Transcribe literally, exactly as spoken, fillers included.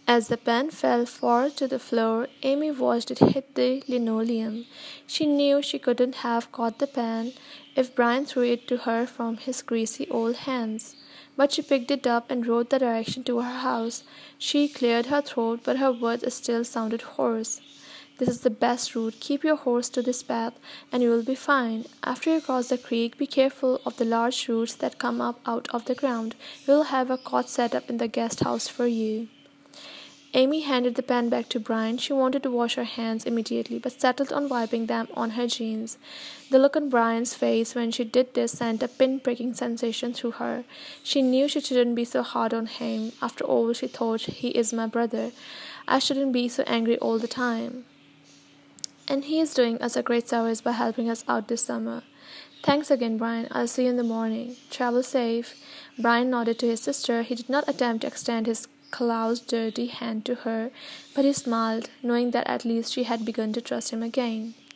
As the pen fell far to the floor, Amy watched it hit the linoleum. She knew she couldn't have caught the pen if Brian threw it to her from his greasy old hands. But she picked it up and wrote the direction to her house. She cleared her throat, but her words still sounded hoarse. This is the best route. Keep your horse to this path, and you will be fine. After you cross the creek, be careful of the large roots that come up out of the ground. We'll have a cot set up in the guest house for you. Amy handed the pen back to Brian. She wanted to wash her hands immediately, but settled on wiping them on her jeans. The look on Brian's face when she did this sent a pin-pricking sensation through her. She knew she shouldn't be so hard on him. After all, she thought, he is my brother. I shouldn't be so angry all the time. And he is doing us a great service by helping us out this summer. Thanks again, Brian. I'll see you in the morning. Travel safe. Brian nodded to his sister. He did not attempt to extend his Klaus' dirty hand to her, but he smiled, knowing that at least she had begun to trust him again.